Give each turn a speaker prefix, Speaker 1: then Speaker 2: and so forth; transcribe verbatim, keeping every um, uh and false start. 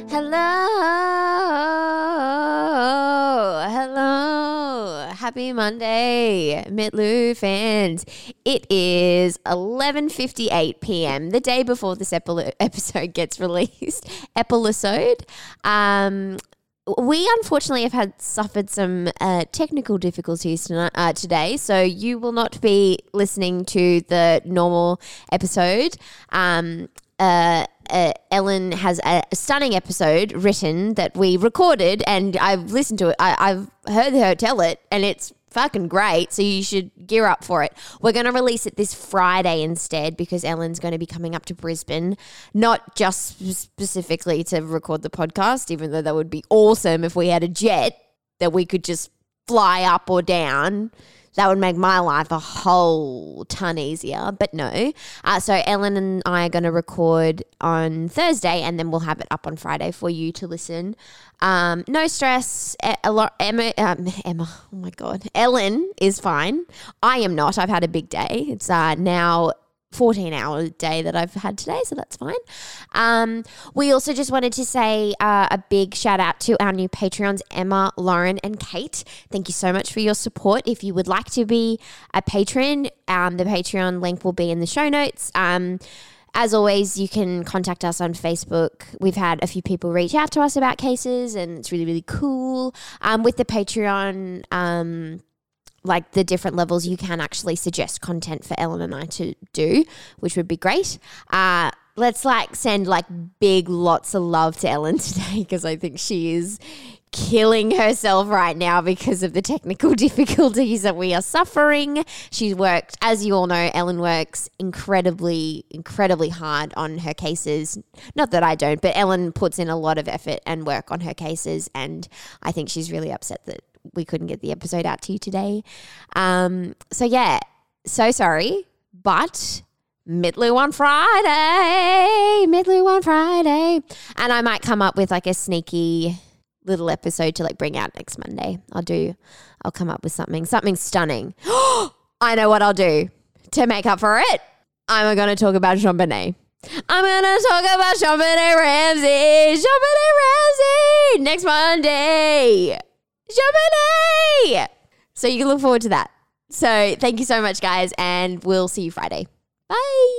Speaker 1: Hello. Hello. Happy Monday, Mitlu fans. It is eleven fifty-eight p.m, the day before this epi- episode gets released. Episode. Um, we unfortunately have had suffered some uh, technical difficulties tonight, uh, today, so you will not be listening to the normal episode. Um, uh, uh, Ellen has a stunning episode written that we recorded, and I've listened to it. I, I've heard her tell it, and it's fucking great, so you should gear up for it. We're going to release it this Friday instead because Ellen's going to be coming up to Brisbane, not just specifically to record the podcast, even though that would be awesome if we had a jet that we could just fly up or down. That would make my life a whole ton easier, but no. Uh, so Ellen and I are going to record on Thursday, and then we'll have it up on Friday for you to listen. Um, no stress. E- a lot, Emma, um, Emma, oh my God. Ellen is fine. I am not. I've had a big day. It's uh, now fourteen hour day that I've had today, so that's fine. Um, we also just wanted to say uh, a big shout out to our new Patreons, Emma, Lauren, and Kate. Thank you so much for your support. If you would like to be a patron, um, the Patreon link will be in the show notes. Um, as always, you can contact us on Facebook. We've had a few people reach out to us about cases, and it's really, really cool. Um, with the Patreon, um, like the different levels, you can actually suggest content for Ellen and I to do, which would be great. Uh, let's like send like big lots of love to Ellen today, because I think she is killing herself right now because of the technical difficulties that we are suffering. She's worked, as you all know, Ellen works incredibly, incredibly hard on her cases. Not that I don't, but Ellen puts in a lot of effort and work on her cases, and I think she's really upset that we couldn't get the episode out to you today. Um, so yeah, so sorry, but Mitlu on Friday, Mitlu on Friday. And I might come up with like a sneaky little episode to like bring out next Monday. I'll do, I'll come up with something, something stunning. I know what I'll do to make up for it. I'm going to talk about JonBenét. I'm going to talk about JonBenét Ramsey, JonBenét Ramsey next Monday. JonBenét! So you can look forward to that. So thank you so much, guys, and we'll see you Friday. Bye.